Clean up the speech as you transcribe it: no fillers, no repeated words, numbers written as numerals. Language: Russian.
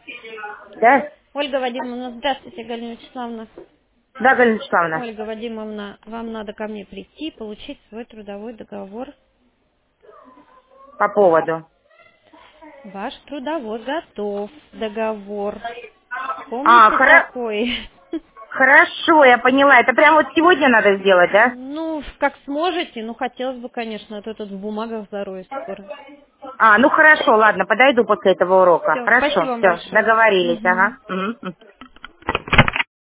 Да? Ольга Вадимовна, здравствуйте, Галина Вячеславовна. Да, Галина Вячеславовна. Ольга Вадимовна, вам надо ко мне прийти, получить свой трудовой договор. По поводу. Ваш трудовой готов, договор. А, Помните такой? хорошо, я поняла. Это прям вот сегодня надо сделать, да? Ну, как сможете, ну, хотелось бы, конечно, а то тут в бумагах зароюсь скоро. А, ну хорошо, ладно, подойду после этого урока. Все, спасибо Хорошо, вам все, большое. договорились, Мгм. ага. Мгм.